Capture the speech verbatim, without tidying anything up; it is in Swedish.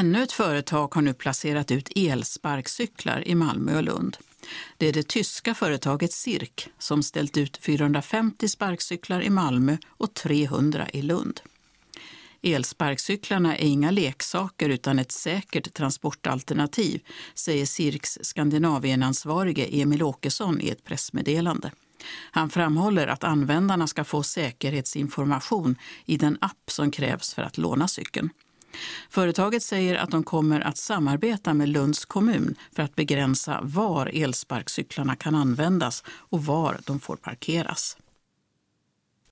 Ännu ett företag har nu placerat ut elsparkcyklar i Malmö och Lund. Det är det tyska företaget Cirk som ställt ut fyrahundrafemtio sparkcyklar i Malmö och trehundra i Lund. Elsparkcyklarna är inga leksaker utan ett säkert transportalternativ, säger Cirks Skandinavienansvarige Emil Åkesson i ett pressmeddelande. Han framhåller att användarna ska få säkerhetsinformation i den app som krävs för att låna cykeln. Företaget säger att de kommer att samarbeta med Lunds kommun för att begränsa var elsparkcyklarna kan användas och var de får parkeras.